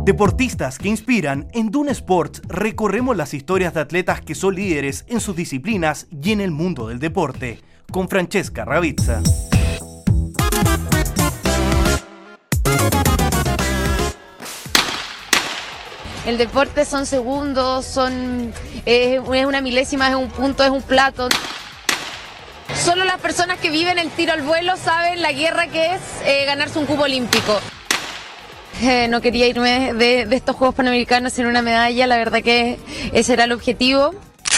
Deportistas que inspiran, en Dune Sports recorremos las historias de atletas que son líderes en sus disciplinas y en el mundo del deporte, con Francesca Ravizza. El deporte son segundos, es una milésima, es un punto, es un plato. Solo las personas que viven el tiro al vuelo saben la guerra que es ganarse un cupo olímpico. No quería irme de estos Juegos Panamericanos sin una medalla, la verdad que ese era el objetivo.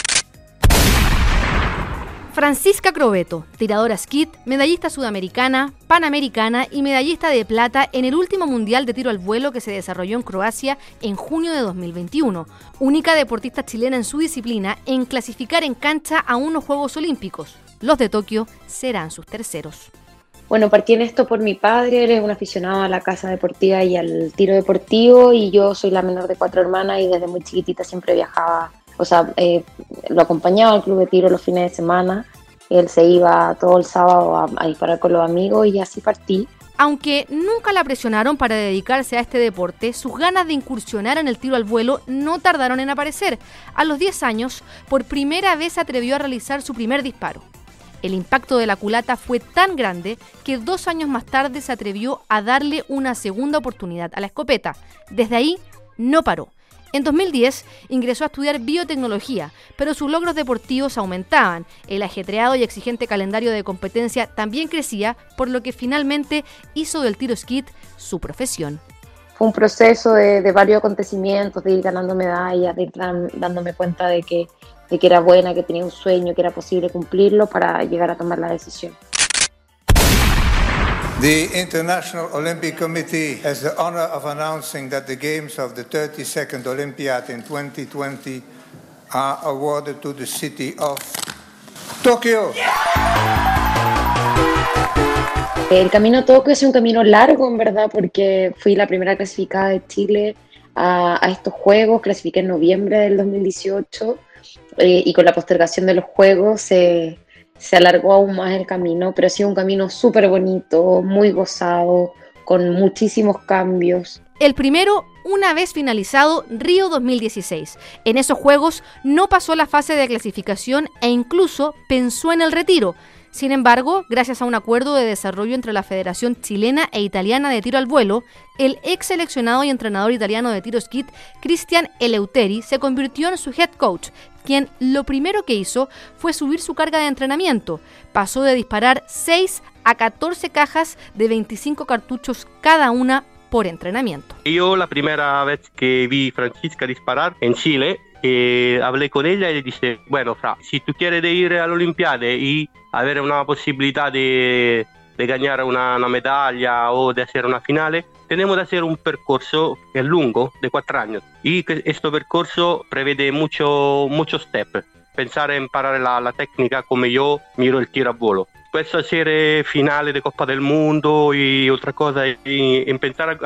Francisca Crovetto, tiradora skeet, medallista sudamericana, panamericana y medallista de plata en el último Mundial de Tiro al Vuelo que se desarrolló en Croacia en junio de 2021. Única deportista chilena en su disciplina en clasificar en cancha a unos Juegos Olímpicos. Los de Tokio serán sus terceros. Bueno, partí en esto por mi padre, él es un aficionado a la caza deportiva y al tiro deportivo, y yo soy la menor de 4 hermanas y desde muy chiquitita siempre viajaba, lo acompañaba al club de tiro los fines de semana. Él se iba todo el sábado a disparar con los amigos y así partí. Aunque nunca la presionaron para dedicarse a este deporte, sus ganas de incursionar en el tiro al vuelo no tardaron en aparecer. A los 10 años, por primera vez se atrevió a realizar su primer disparo. El impacto de la culata fue tan grande que 2 años más tarde se atrevió a darle una segunda oportunidad a la escopeta. Desde ahí, no paró. En 2010 ingresó a estudiar biotecnología, pero sus logros deportivos aumentaban. El ajetreado y exigente calendario de competencia también crecía, por lo que finalmente hizo del tiro skeet su profesión. Fue un proceso de varios acontecimientos, de ir ganando medallas, de ir dándome cuenta de que era buena, que tenía un sueño, que era posible cumplirlo para llegar a tomar la decisión. The International Olympic Committee has the honor of announcing that the games of the 32nd Olympiad in 2020 are awarded to the city of Tokyo. El camino a Tokio es un camino largo, en verdad, porque fui la primera clasificada de Chile a estos Juegos, clasifiqué en noviembre del 2018 y con la postergación de los Juegos se alargó aún más el camino, pero ha sido un camino súper bonito, muy gozado, con muchísimos cambios. El primero, una vez finalizado Río 2016. En esos Juegos no pasó la fase de clasificación e incluso pensó en el retiro. Sin embargo, gracias a un acuerdo de desarrollo entre la Federación Chilena e Italiana de Tiro al Vuelo, el ex seleccionado y entrenador italiano de tiro skeet, Cristian Eleuteri, se convirtió en su head coach, quien lo primero que hizo fue subir su carga de entrenamiento. Pasó de disparar 6 a 14 cajas de 25 cartuchos cada una por entrenamiento. Yo la primera vez que vi a Francisca disparar en Chile, hablé con ella y le dije, bueno, Fra, si tú quieres ir a la Olimpiada y haber una posibilidad de ganar una medalla o de hacer una final, tenemos que hacer un percorso que es largo, de 4 años. Y este percorso prevede muchos steps. Pensar en imparar la técnica como yo miro el tiro a vuelo. Después hacer finales de Copa del Mundo y otra cosa, y empezar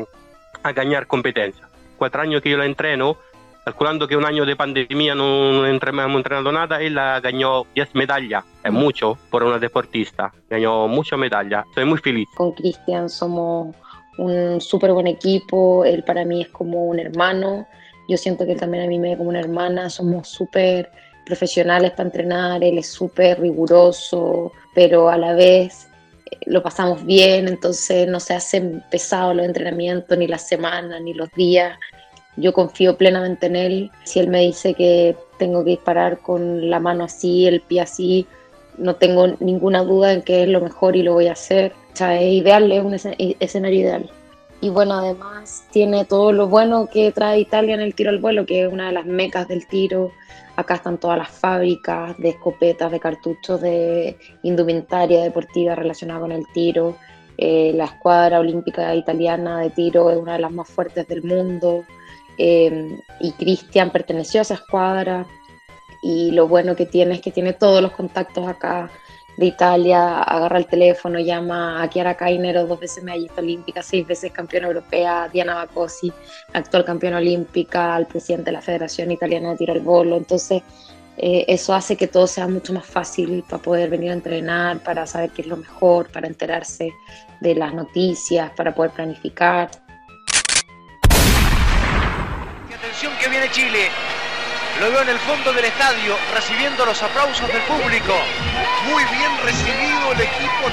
a ganar competencia. 4 años que yo la entreno, calculando que un año de pandemia no hemos entrenado nada, ella ganó 10 medallas. Es mucho por una deportista. Ganó muchas medallas. Estoy muy feliz. Con Cristian somos un súper buen equipo. Él para mí es como un hermano. Yo siento que él también a mí me ve como una hermana. Somos súper profesionales para entrenar. Él es súper riguroso, pero a la vez lo pasamos bien. Entonces no se hacen pesados los entrenamientos, ni las semanas, ni los días. Yo confío plenamente en él. Si él me dice que tengo que disparar con la mano así, el pie así, no tengo ninguna duda en que es lo mejor y lo voy a hacer. O sea, es ideal, es un escenario ideal. Y bueno, además tiene todo lo bueno que trae Italia en el tiro al vuelo, que es una de las mecas del tiro. Acá están todas las fábricas de escopetas, de cartuchos, de indumentaria deportiva relacionada con el tiro. La escuadra olímpica italiana de tiro es una de las más fuertes del mundo. Y Cristian perteneció a esa escuadra, y lo bueno que tiene es que tiene todos los contactos acá de Italia. Agarra el teléfono, llama a Chiara Cainero, 2 veces medallista olímpica, 6 veces campeona europea, Diana Bacossi, actual campeona olímpica, al presidente de la Federación Italiana de Tiro al Vuelo. Entonces eso hace que todo sea mucho más fácil para poder venir a entrenar, para saber qué es lo mejor, para enterarse de las noticias, para poder planificar. viene Chile. Lo veo en el fondo del estadio, recibiendo los aplausos del público. Muy bien recibido el equipo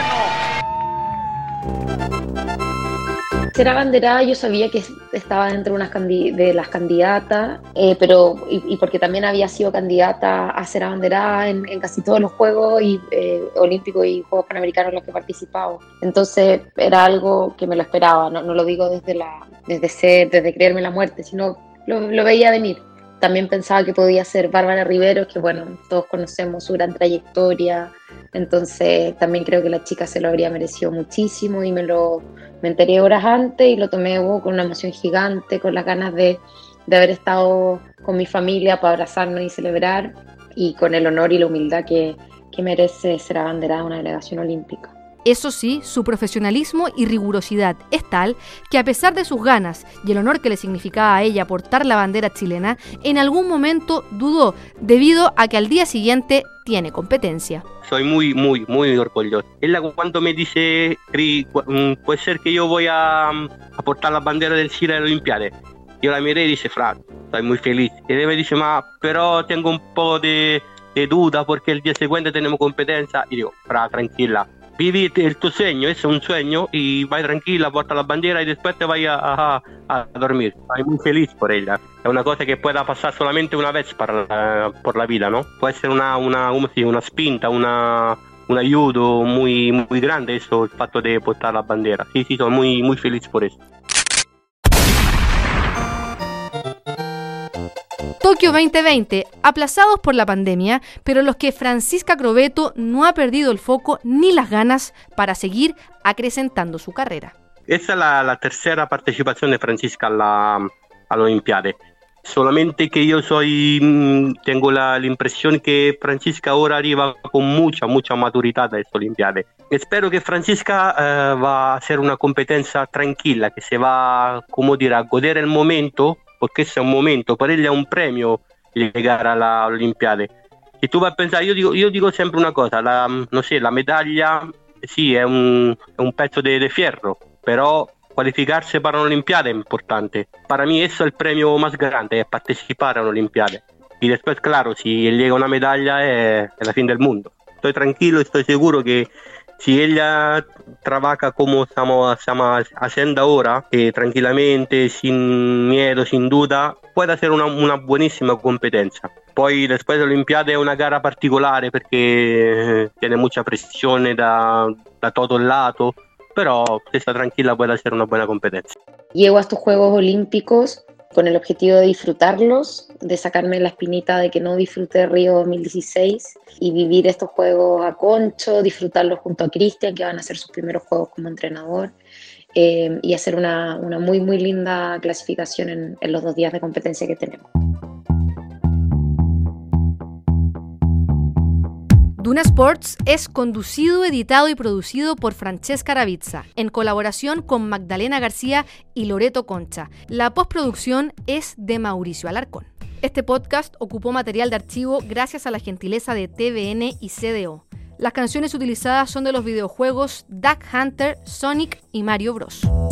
chileno. Ser abanderada, yo sabía que estaba dentro de las candidatas, pero porque también había sido candidata a ser abanderada en casi todos los Juegos Olímpicos y Juegos Panamericanos en los que he participado. Entonces era algo que me lo esperaba, no lo digo desde creerme la muerte, sino lo veía venir. También pensaba que podía ser Bárbara Riveros, que bueno, todos conocemos su gran trayectoria, entonces también creo que la chica se lo habría merecido muchísimo y me enteré horas antes y lo tomé con una emoción gigante, con las ganas de haber estado con mi familia para abrazarnos y celebrar, y con el honor y la humildad que merece ser abanderada de una delegación olímpica. Eso sí, su profesionalismo y rigurosidad es tal que, a pesar de sus ganas y el honor que le significaba a ella portar la bandera chilena, en algún momento dudó debido a que al día siguiente tiene competencia. Soy muy orgulloso. Ella cuando me dice, puede ser que yo voy a portar la bandera del Chile a las Olimpiadas. Yo la miré y dice, Fra, estoy muy feliz. Y ella me dice, pero tengo un poco de duda porque el día siguiente tenemos competencia. Y digo, Fra, tranquila. Vivi el tu sueño, es un sueño, y vai tranquila, porta la bandera y después te vas a dormir. Estoy muy feliz por ella. Es una cosa que pueda pasar solamente una vez por la vida, ¿no? Puede ser una spinta, un ayudo muy grande, eso, el fatto de portar la bandera. Sí, soy muy feliz por eso. Tokio 2020, aplazados por la pandemia, pero en los que Francisca Crovetto no ha perdido el foco ni las ganas para seguir acrecentando su carrera. Esa es la tercera participación de Francisca a las Olimpiadas. Solamente que yo tengo la impresión que Francisca ahora arriba con mucha maturidad a estas Olimpiadas. Espero que Francisca va a hacer una competencia tranquila, que se va, a goder el momento, porque ese es un momento, para ella es un premio llegar a las Olimpiadas. Y tú vas a pensar, yo digo siempre una cosa, la medalla sí es un pezzo de fierro, pero cualificarse para una Olimpiada es importante. Para mí eso es el premio más grande, es participar a una Olimpiada. Y después, claro, si llega una medalla es el fin del mundo. Estoy tranquilo, estoy seguro que si ella trabaja como estamos haciendo ahora, tranquilamente, sin miedo, sin duda, puede hacer una buenísima competencia. Poi después de la Olimpiada es una gara particolare porque tiene mucha presión da todos lados, pero si está tranquila puede hacer una buena competencia. Llego a estos Juegos Olímpicos con el objetivo de disfrutarlos, de sacarme la espinita de que no disfruté Río 2016 y vivir estos Juegos a Concho, disfrutarlos junto a Cristian, que van a ser sus primeros Juegos como entrenador, y hacer una muy linda clasificación en los 2 días de competencia que tenemos. Duna Sports es conducido, editado y producido por Francesca Ravizza, en colaboración con Magdalena García y Loreto Concha. La postproducción es de Mauricio Alarcón. Este podcast ocupó material de archivo gracias a la gentileza de TVN y CDO. Las canciones utilizadas son de los videojuegos Duck Hunter, Sonic y Mario Bros.